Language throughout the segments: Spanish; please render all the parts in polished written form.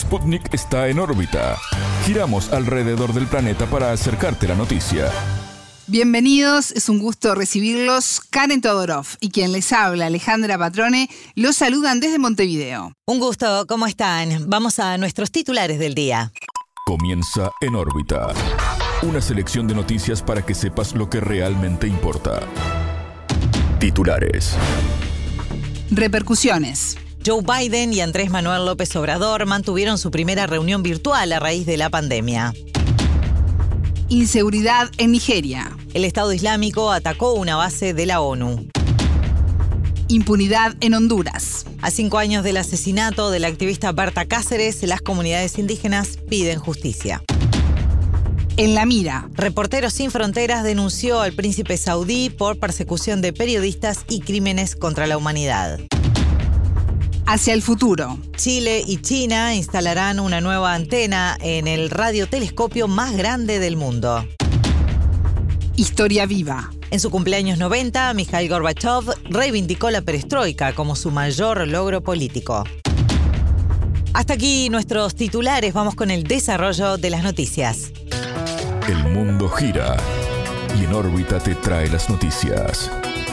Sputnik está en órbita. Giramos alrededor del planeta para acercarte la noticia. Bienvenidos, es un gusto recibirlos. Karen Todorov y quien les habla, Alejandra Patrone, los saludan desde Montevideo. Un gusto, ¿cómo están? Vamos a nuestros titulares del día. Comienza En órbita. Una selección de noticias para que sepas lo que realmente importa. Titulares. Repercusiones. Joe Biden y Andrés Manuel López Obrador mantuvieron su primera reunión virtual a raíz de la pandemia. Inseguridad en Nigeria. El Estado Islámico atacó una base de la ONU. Impunidad en Honduras. A 5 años del asesinato de la activista Berta Cáceres, las comunidades indígenas piden justicia. En la mira. Reporteros Sin Fronteras denunció al príncipe saudí por persecución de periodistas y crímenes contra la humanidad. Hacia el futuro. Chile y China instalarán una nueva antena en el radiotelescopio más grande del mundo. Historia viva. En su cumpleaños 90, Mikhail Gorbachev reivindicó la perestroika como su mayor logro político. Hasta aquí nuestros titulares, vamos con el desarrollo de las noticias. El mundo gira y En órbita te trae las noticias.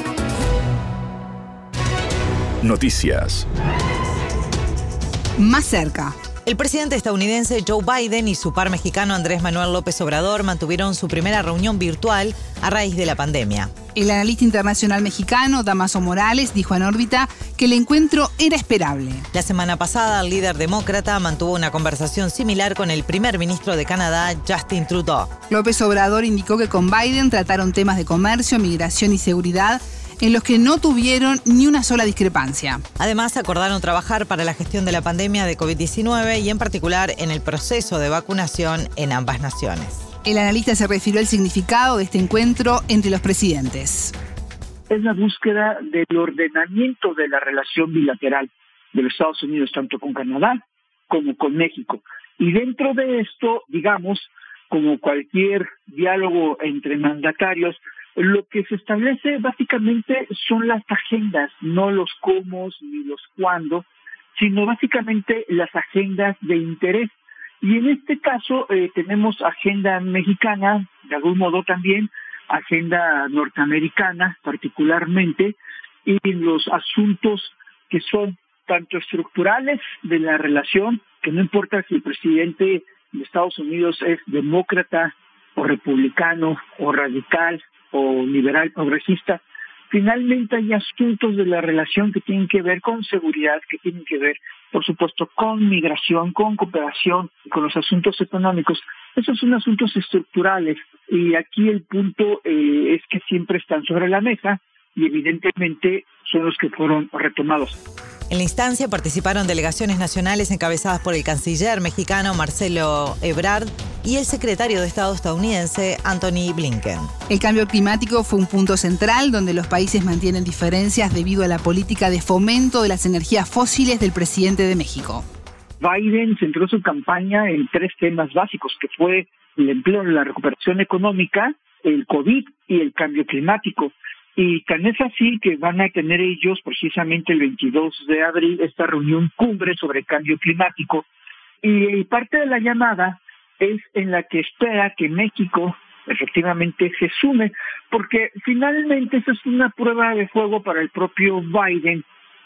Noticias. Más cerca. El presidente estadounidense Joe Biden y su par mexicano Andrés Manuel López Obrador mantuvieron su primera reunión virtual a raíz de la pandemia. El analista internacional mexicano Damaso Morales dijo en órbita que el encuentro era esperable. La semana pasada, el líder demócrata mantuvo una conversación similar con el primer ministro de Canadá, Justin Trudeau. López Obrador indicó que con Biden trataron temas de comercio, migración y seguridad, en los que no tuvieron ni una sola discrepancia. Además, acordaron trabajar para la gestión de la pandemia de COVID-19 y en particular en el proceso de vacunación en ambas naciones. El analista se refirió al significado de este encuentro entre los presidentes. Es la búsqueda del ordenamiento de la relación bilateral de los Estados Unidos, tanto con Canadá como con México. Y dentro de esto, digamos, como cualquier diálogo entre mandatarios, lo que se establece básicamente son las agendas, no los cómo ni los cuándo, sino básicamente las agendas de interés. Y en este caso tenemos agenda mexicana, de algún modo también, agenda norteamericana particularmente, y los asuntos que son tanto estructurales de la relación, que no importa si el presidente de Estados Unidos es demócrata o republicano o radical o liberal progresista, finalmente hay asuntos de la relación que tienen que ver con seguridad, que tienen que ver, por supuesto, con migración, con cooperación, con los asuntos económicos. Esos son asuntos estructurales y aquí el punto es que siempre están sobre la mesa y evidentemente son los que fueron retomados. En la instancia participaron delegaciones nacionales encabezadas por el canciller mexicano Marcelo Ebrard y el secretario de Estado estadounidense Antony Blinken. El cambio climático fue un punto central donde los países mantienen diferencias debido a la política de fomento de las energías fósiles del presidente de México. Biden centró su campaña en 3 temas básicos, que fue el empleo, la recuperación económica, el COVID y el cambio climático. Y tan es así que van a tener ellos precisamente el 22 de abril esta reunión cumbre sobre cambio climático. Y parte de la llamada es en la que espera que México efectivamente se sume, porque finalmente esa es una prueba de fuego para el propio Biden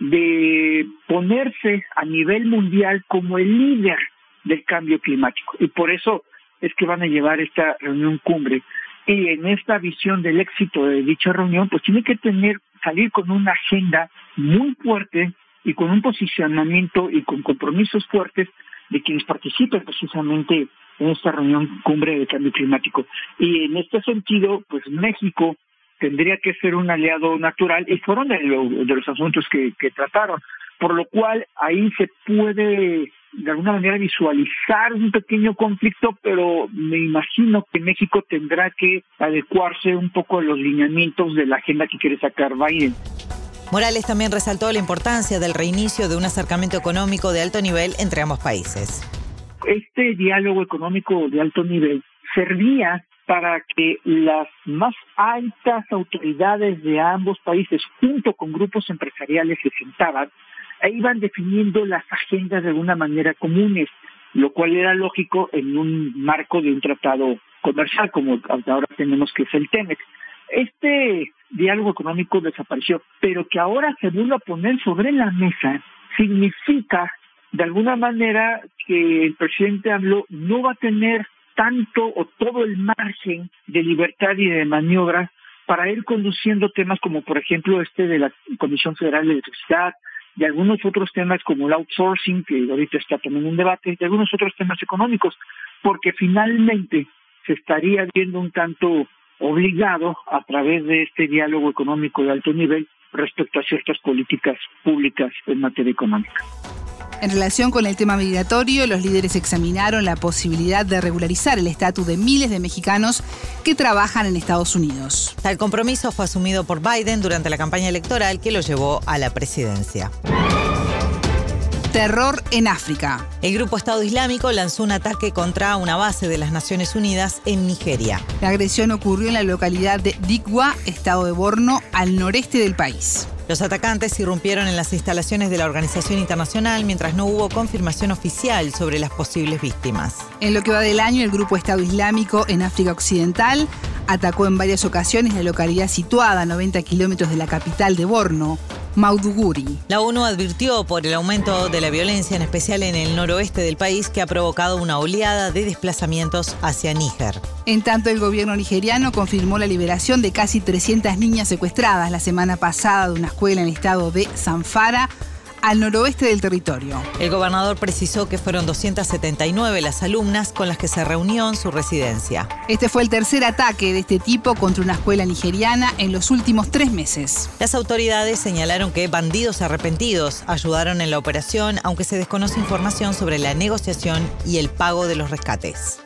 de ponerse a nivel mundial como el líder del cambio climático. Y por eso es que van a llevar esta reunión cumbre. Y en esta visión del éxito de dicha reunión, pues tiene que salir con una agenda muy fuerte y con un posicionamiento y con compromisos fuertes de quienes participen precisamente en esta reunión cumbre de cambio climático. Y en este sentido, pues México tendría que ser un aliado natural y fueron de los asuntos que trataron, por lo cual ahí se puede de alguna manera visualizar un pequeño conflicto, pero me imagino que México tendrá que adecuarse un poco a los lineamientos de la agenda que quiere sacar Biden. Morales también resaltó la importancia del reinicio de un acercamiento económico de alto nivel entre ambos países. Este diálogo económico de alto nivel servía para que las más altas autoridades de ambos países, junto con grupos empresariales, se sentaban e iban definiendo las agendas de alguna manera comunes. lo cual era lógico en un marco de un tratado comercial como ahora tenemos, que es el TEMEC. Este diálogo económico desapareció, pero que ahora se vuelva a poner sobre la mesa significa de alguna manera que el presidente AMLO no va a tener tanto o todo el margen de libertad y de maniobra para ir conduciendo temas como, por ejemplo, de la Comisión Federal de Electricidad, y algunos otros temas como el outsourcing, que ahorita está también en debate, y algunos otros temas económicos, porque finalmente se estaría viendo un tanto obligado a través de este diálogo económico de alto nivel respecto a ciertas políticas públicas en materia económica. En relación con el tema migratorio, los líderes examinaron la posibilidad de regularizar el estatus de miles de mexicanos que trabajan en Estados Unidos. Tal compromiso fue asumido por Biden durante la campaña electoral que lo llevó a la presidencia. Terror en África. El grupo Estado Islámico lanzó un ataque contra una base de las Naciones Unidas en Nigeria. La agresión ocurrió en la localidad de Dikwa, estado de Borno, al noreste del país. Los atacantes irrumpieron en las instalaciones de la organización internacional mientras no hubo confirmación oficial sobre las posibles víctimas. En lo que va del año, el grupo Estado Islámico en África Occidental atacó en varias ocasiones la localidad situada a 90 kilómetros de la capital de Borno, Maiduguri. La ONU advirtió por el aumento de la violencia, en especial en el noroeste del país, que ha provocado una oleada de desplazamientos hacia Níger. En tanto, el gobierno nigeriano confirmó la liberación de casi 300 niñas secuestradas la semana pasada de una escuela en el estado de Zamfara, al noroeste del territorio. El gobernador precisó que fueron 279 las alumnas con las que se reunió en su residencia. Este fue el tercer ataque de este tipo contra una escuela nigeriana en los últimos 3 meses. Las autoridades señalaron que bandidos arrepentidos ayudaron en la operación, aunque se desconoce información sobre la negociación y el pago de los rescates.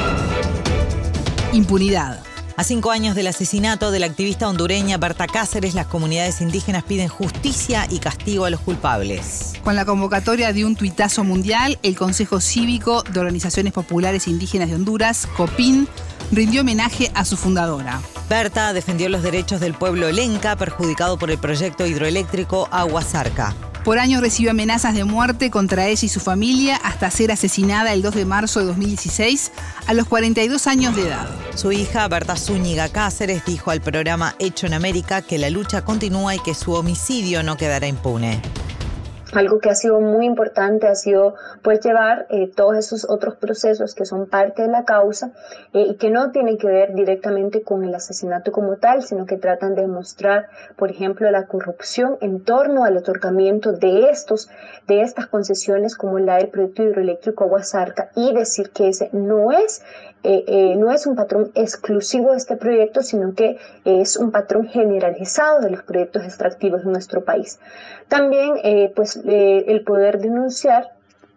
Impunidad. A 5 años del asesinato de la activista hondureña Berta Cáceres, las comunidades indígenas piden justicia y castigo a los culpables. Con la convocatoria de un tuitazo mundial, el Consejo Cívico de Organizaciones Populares Indígenas de Honduras, COPIN, rindió homenaje a su fundadora. Berta defendió los derechos del pueblo lenca, perjudicado por el proyecto hidroeléctrico Agua Zarca. Por años recibió amenazas de muerte contra ella y su familia hasta ser asesinada el 2 de marzo de 2016 a los 42 años de edad. Su hija, Berta Zúñiga Cáceres, dijo al programa Hecho en América que la lucha continúa y que su homicidio no quedará impune. Algo que ha sido muy importante ha sido pues llevar todos esos otros procesos que son parte de la causa y que no tienen que ver directamente con el asesinato como tal, sino que tratan de mostrar, por ejemplo, la corrupción en torno al otorgamiento de estas concesiones como la del proyecto hidroeléctrico Agua Zarca, y decir que ese no es un patrón exclusivo de este proyecto, sino que es un patrón generalizado de los proyectos extractivos en nuestro país. También el poder denunciar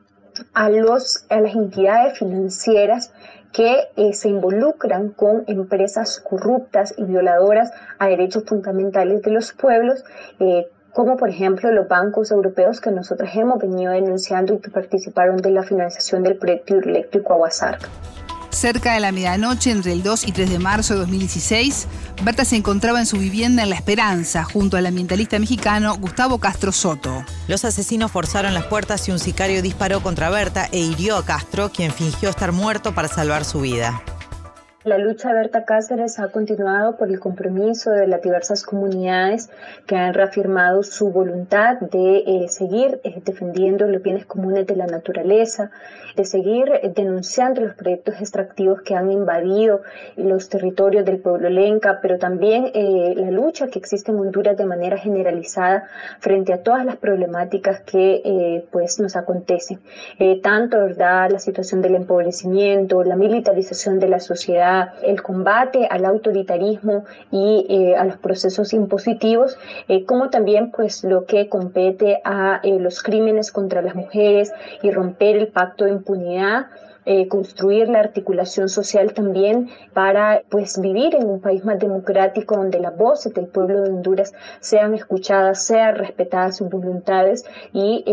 a las entidades financieras que se involucran con empresas corruptas y violadoras a derechos fundamentales de los pueblos, como por ejemplo los bancos europeos que nosotros hemos venido denunciando y que participaron de la financiación del proyecto hidroeléctrico Agua Zarca. Cerca de la medianoche, entre el 2 y 3 de marzo de 2016, Berta se encontraba en su vivienda en La Esperanza, junto al ambientalista mexicano Gustavo Castro Soto. Los asesinos forzaron las puertas y un sicario disparó contra Berta e hirió a Castro, quien fingió estar muerto para salvar su vida. La lucha de Berta Cáceres ha continuado por el compromiso de las diversas comunidades que han reafirmado su voluntad de seguir defendiendo los bienes comunes de la naturaleza, de seguir denunciando los proyectos extractivos que han invadido los territorios del pueblo lenca, pero también la lucha que existe en Honduras de manera generalizada frente a todas las problemáticas que nos acontecen. Tanto, ¿verdad?, la situación del empobrecimiento, la militarización de la sociedad, el combate al autoritarismo y a los procesos impositivos, como también lo que compete a los crímenes contra las mujeres y romper el pacto de impunidad, construir la articulación social también para vivir en un país más democrático donde las voces del pueblo de Honduras sean escuchadas, sean respetadas sus voluntades y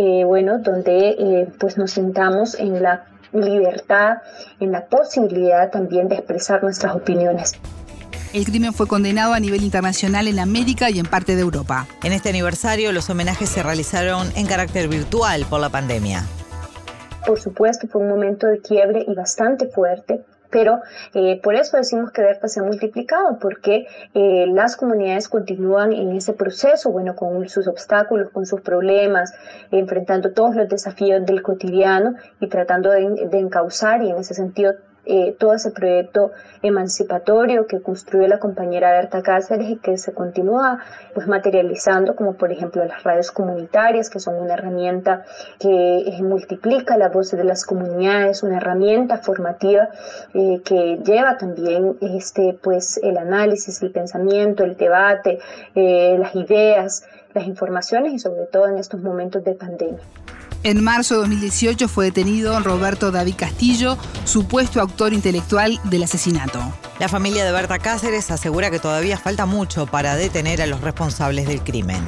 donde nos sintamos en la libertad, en la posibilidad también de expresar nuestras opiniones. El crimen fue condenado a nivel internacional en América y en parte de Europa. En este aniversario, los homenajes se realizaron en carácter virtual por la pandemia. Por supuesto, fue un momento de quiebre y bastante fuerte. Pero por eso decimos que Berta se ha multiplicado, porque las comunidades continúan en ese proceso, bueno, con sus obstáculos, con sus problemas, enfrentando todos los desafíos del cotidiano y tratando de encauzar, y en ese sentido todo ese proyecto emancipatorio que construyó la compañera Berta Cáceres y que se continúa pues materializando, como por ejemplo las radios comunitarias, que son una herramienta que multiplica las voces de las comunidades, una herramienta formativa que lleva también pues el análisis, el pensamiento, el debate, las ideas, las informaciones, y sobre todo en estos momentos de pandemia. En marzo de 2018 fue detenido Roberto David Castillo, supuesto autor intelectual del asesinato. La familia de Berta Cáceres asegura que todavía falta mucho para detener a los responsables del crimen.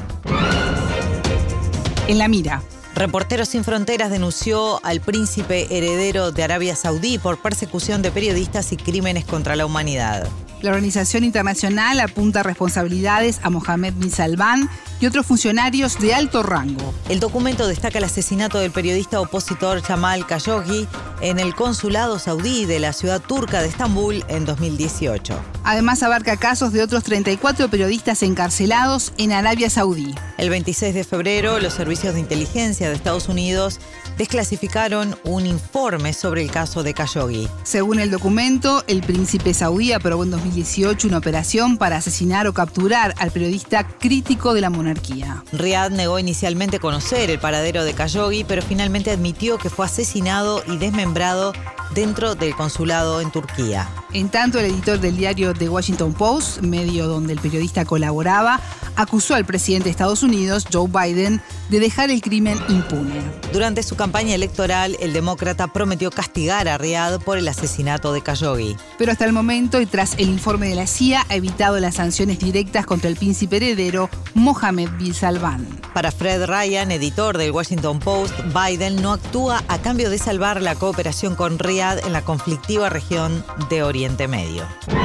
En la mira. Reporteros Sin Fronteras denunció al príncipe heredero de Arabia Saudí por persecución de periodistas y crímenes contra la humanidad. La organización internacional apunta responsabilidades a Mohammed bin Salman y otros funcionarios de alto rango. El documento destaca el asesinato del periodista opositor Jamal Khashoggi en el consulado saudí de la ciudad turca de Estambul en 2018. Además abarca casos de otros 34 periodistas encarcelados en Arabia Saudí. El 26 de febrero, los servicios de inteligencia de Estados Unidos desclasificaron un informe sobre el caso de Khashoggi. Según el documento, el príncipe saudí aprobó en 2018 una operación para asesinar o capturar al periodista crítico de la monarquía. Riad negó inicialmente conocer el paradero de Khashoggi, pero finalmente admitió que fue asesinado y desmembrado dentro del consulado en Turquía. En tanto, el editor del diario The Washington Post, medio donde el periodista colaboraba, acusó al presidente de Estados Unidos, Joe Biden, de dejar el crimen impune. Durante su campaña electoral, el demócrata prometió castigar a Riad por el asesinato de Khashoggi. Pero hasta el momento, y tras el informe de la CIA, ha evitado las sanciones directas contra el príncipe heredero Mohammed bin Salman. Para Fred Ryan, editor del Washington Post, Biden no actúa a cambio de salvar la cooperación con Riad en la conflictiva región de Oriente Medio.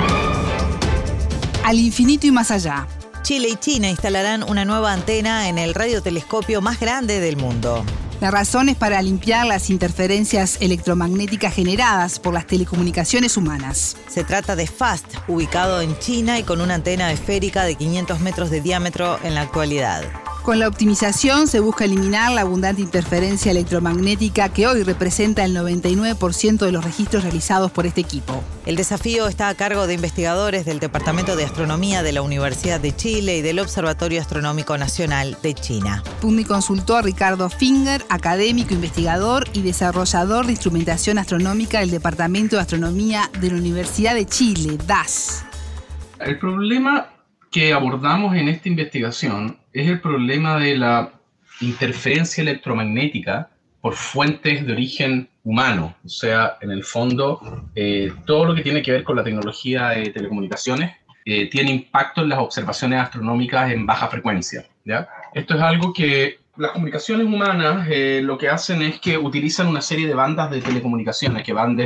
Al infinito y más allá. Chile y China instalarán una nueva antena en el radiotelescopio más grande del mundo. La razón es para limpiar las interferencias electromagnéticas generadas por las telecomunicaciones humanas. Se trata de FAST, ubicado en China y con una antena esférica de 500 metros de diámetro en la actualidad. Con la optimización se busca eliminar la abundante interferencia electromagnética que hoy representa el 99% de los registros realizados por este equipo. El desafío está a cargo de investigadores del Departamento de Astronomía de la Universidad de Chile y del Observatorio Astronómico Nacional de China. Puni consultó a Ricardo Finger, académico, investigador y desarrollador de instrumentación astronómica del Departamento de Astronomía de la Universidad de Chile, DAS. El problema que abordamos en esta investigación es el problema de la interferencia electromagnética por fuentes de origen humano. O sea, en el fondo, todo lo que tiene que ver con la tecnología de telecomunicaciones tiene impacto en las observaciones astronómicas en baja frecuencia, ¿ya? Esto es algo que las comunicaciones humanas lo que hacen es que utilizan una serie de bandas de telecomunicaciones que van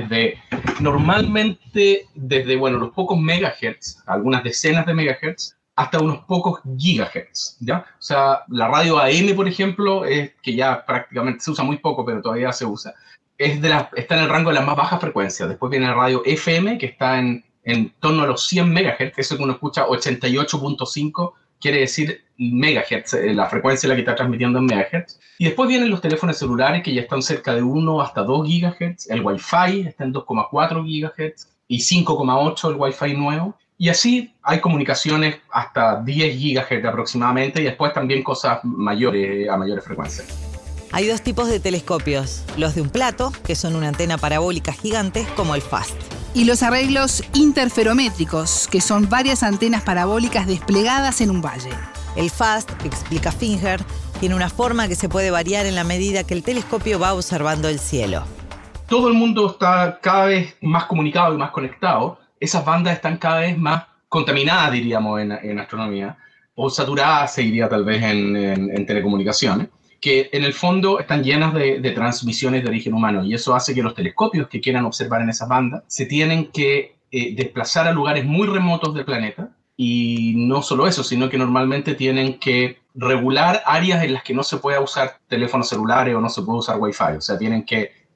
normalmente desde los pocos megahertz, algunas decenas de megahertz, hasta unos pocos gigahertz, ¿ya? O sea, la radio AM, por ejemplo, que ya prácticamente se usa muy poco, pero todavía se usa, está en el rango de las más bajas frecuencias. Después viene la radio FM, que está en torno a los 100 megahertz, eso que uno escucha 88.5, quiere decir megahertz, la frecuencia en la que está transmitiendo en megahertz. Y después vienen los teléfonos celulares, que ya están cerca de 1 hasta 2 gigahertz, el Wi-Fi está en 2,4 gigahertz y 5,8 el Wi-Fi nuevo. Y así hay comunicaciones hasta 10 gigahertz aproximadamente, y después también cosas mayores, a mayores frecuencias. Hay dos tipos de telescopios, los de un plato, que son una antena parabólica gigante, como el FAST. Y los arreglos interferométricos, que son varias antenas parabólicas desplegadas en un valle. El FAST, explica Finger, tiene una forma que se puede variar en la medida que el telescopio va observando el cielo. Todo el mundo está cada vez más comunicado y más conectado. Esas bandas están cada vez más contaminadas, diríamos, en astronomía, o saturadas, se diría tal vez en telecomunicaciones, que en el fondo están llenas de transmisiones de origen humano, y eso hace que los telescopios que quieran observar en esas bandas se tienen que desplazar a lugares muy remotos del planeta, y no solo eso, sino que normalmente tienen que regular áreas en las que no se pueda usar teléfonos celulares o no se puede usar Wi-Fi, o sea, tienen que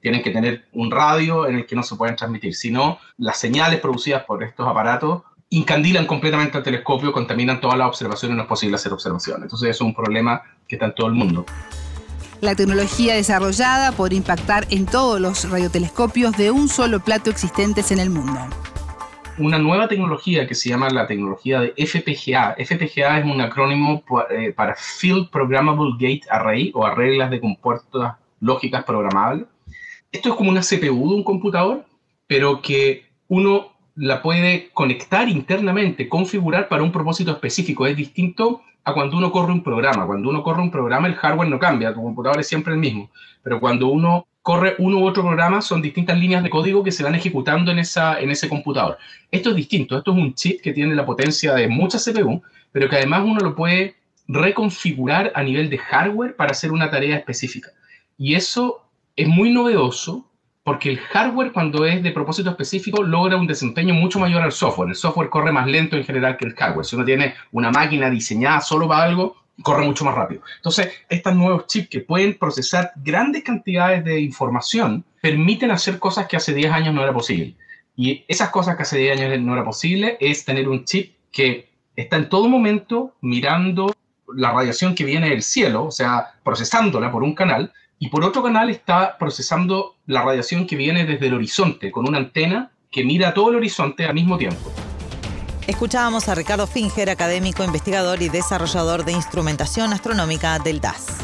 tienen que tener un radio en el que no se pueden transmitir. Si no, las señales producidas por estos aparatos incandilan completamente el telescopio, contaminan todas las observaciones, no es posible hacer observaciones. Entonces es un problema que está en todo el mundo. La tecnología desarrollada podría impactar en todos los radiotelescopios de un solo plato existentes en el mundo. Una nueva tecnología que se llama la tecnología de FPGA. FPGA es un acrónimo para Field Programmable Gate Array, o arreglas de compuertas lógicas programables. Esto es como una CPU de un computador, pero que uno la puede conectar internamente, configurar para un propósito específico. Es distinto a cuando uno corre un programa. Cuando uno corre un programa, el hardware no cambia, tu computador es siempre el mismo. Pero cuando uno corre uno u otro programa, son distintas líneas de código que se van ejecutando en ese computador. Esto es distinto. Esto es un chip que tiene la potencia de muchas CPU, pero que además uno lo puede reconfigurar a nivel de hardware para hacer una tarea específica. Y eso es muy novedoso, porque el hardware, cuando es de propósito específico, logra un desempeño mucho mayor al software. El software corre más lento en general que el hardware. Si uno tiene una máquina diseñada solo para algo, corre mucho más rápido. Entonces, estos nuevos chips que pueden procesar grandes cantidades de información permiten hacer cosas que hace 10 años no era posible. Y esas cosas que hace 10 años no era posible es tener un chip que está en todo momento mirando la radiación que viene del cielo, o sea, procesándola por un canal, y por otro canal está procesando la radiación que viene desde el horizonte, con una antena que mira todo el horizonte al mismo tiempo. Escuchábamos a Ricardo Finger, académico, investigador y desarrollador de instrumentación astronómica del DAS.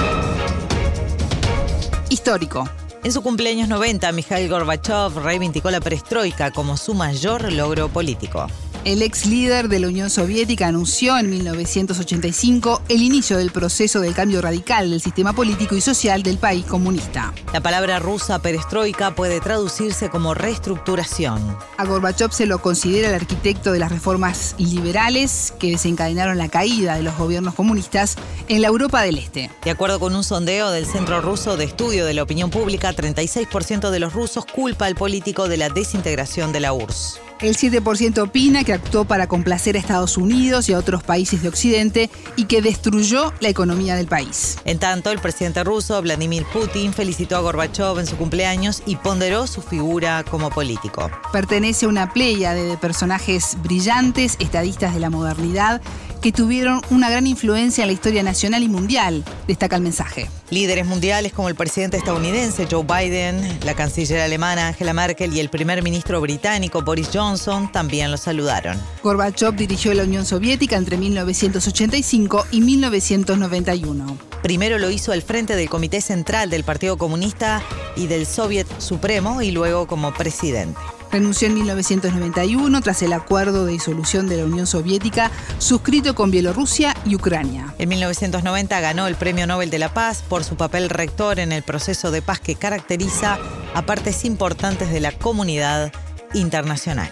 Histórico. En su cumpleaños 90, Mikhail Gorbachev reivindicó la perestroika como su mayor logro político. El ex líder de la Unión Soviética anunció en 1985 el inicio del proceso del cambio radical del sistema político y social del país comunista. La palabra rusa perestroika puede traducirse como reestructuración. A Gorbachev se lo considera el arquitecto de las reformas liberales que desencadenaron la caída de los gobiernos comunistas en la Europa del Este. De acuerdo con un sondeo del Centro Ruso de Estudio de la Opinión Pública, 36% de los rusos culpa al político de la desintegración de la URSS. El 7% opina que actuó para complacer a Estados Unidos y a otros países de Occidente y que destruyó la economía del país. En tanto, el presidente ruso, Vladimir Putin, felicitó a Gorbachev en su cumpleaños y ponderó su figura como político. Pertenece a una pléyade de personajes brillantes, estadistas de la modernidad, que tuvieron una gran influencia en la historia nacional y mundial, destaca el mensaje. Líderes mundiales como el presidente estadounidense Joe Biden, la canciller alemana Angela Merkel y el primer ministro británico Boris Johnson también lo saludaron. Gorbachev dirigió la Unión Soviética entre 1985 y 1991. Primero lo hizo al frente del Comité Central del Partido Comunista y del Soviet Supremo y luego como presidente. Renunció en 1991 tras el acuerdo de disolución de la Unión Soviética suscrito con Bielorrusia y Ucrania. En 1990 ganó el Premio Nobel de la Paz por su papel rector en el proceso de paz que caracteriza a partes importantes de la comunidad internacional.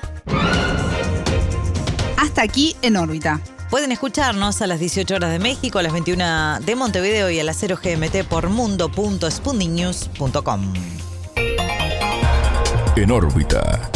Hasta aquí En órbita. Pueden escucharnos a las 18 horas de México, a las 21 de Montevideo y a las 0 GMT por mundo.sputniknews.com. En órbita.